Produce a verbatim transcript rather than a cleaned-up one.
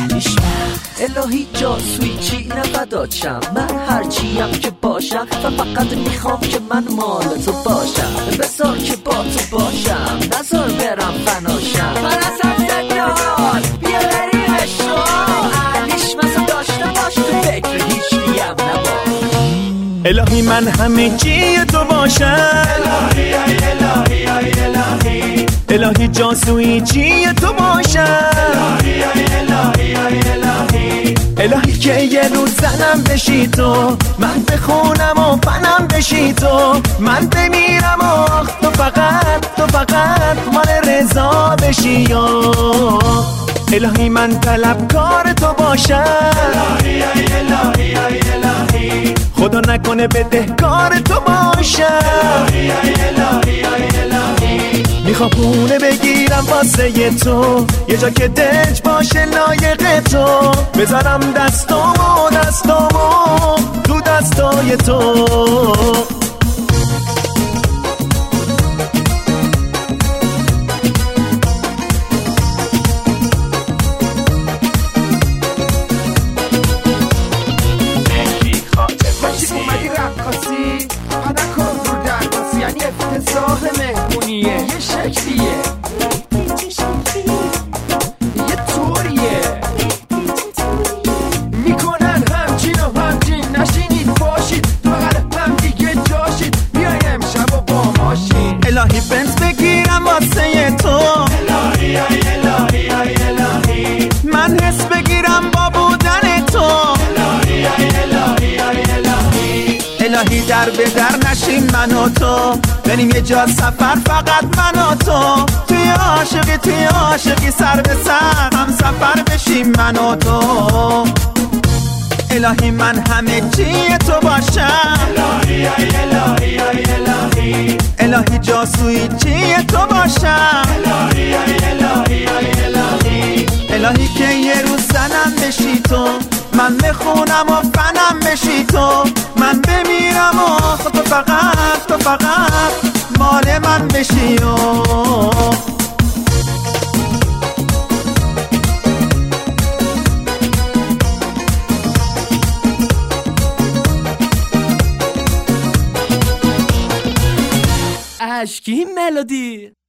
اهلیش من. الهی جاسوی چی نفداچم، من هرچیم که باشم و فقط میخوام که من مال تو باشم. بذار که با تو باشم، نذار برم فناشم. من ازم زدیار بیا بریم اشتار، اهلیش مثلا داشته باش تو فکر هیچ دیم نباش. الهی من همه چی تو باشم، الهی ای الهی ای الهی الهی جاسوی چی تو باشم، الهی ای الهی ای الهی الهی که یه روز زنم بشی تو، من بخونم و فنم بشی تو، من بمیرم و تو فقط تو فقط مال رضا بشی. یا الهی من طلبکار تو باشم، الهی ای الهی ای الهی خدا نکنه بدهکار تو باشم. الهی ای الهی ای الهی میخوام پونه بگیرم واسه تو، یه جا که دلش باشه لایق تو، بذارم دستامو دستامو تو دستای تو. اومدی رقاصی پدر کن رو درقاصی، یعنی افتضاح مهمونیه، یه شکلیه یه طوریه میکنن همچین و همچین، نشینید باشید فقط هم دیگه جاشید، بیای امشب و با ماشین. الهی بنز بگیرم واسه تو، الهی ای الهی ای الهی من حس بگیرم با بودن تو، الهی ای الهی ای الهی الهی در به در نشیم من و تو، بریم یه جا سفر فقط من و تو، توی عاشقی توی عاشقی سر به سر هم سفر بشیم من و تو. الهی من همه چی تو باشم، الهی ای الهی ای الهی الهی جاسوی چی تو باشم، الهی ای الهی ای الهی الهی که یه روز زنم بشی تو، من بخونم و فنم بشی تو، من بمیرم و تو فقط تو فقط مال من بشی. و اشکی ملودی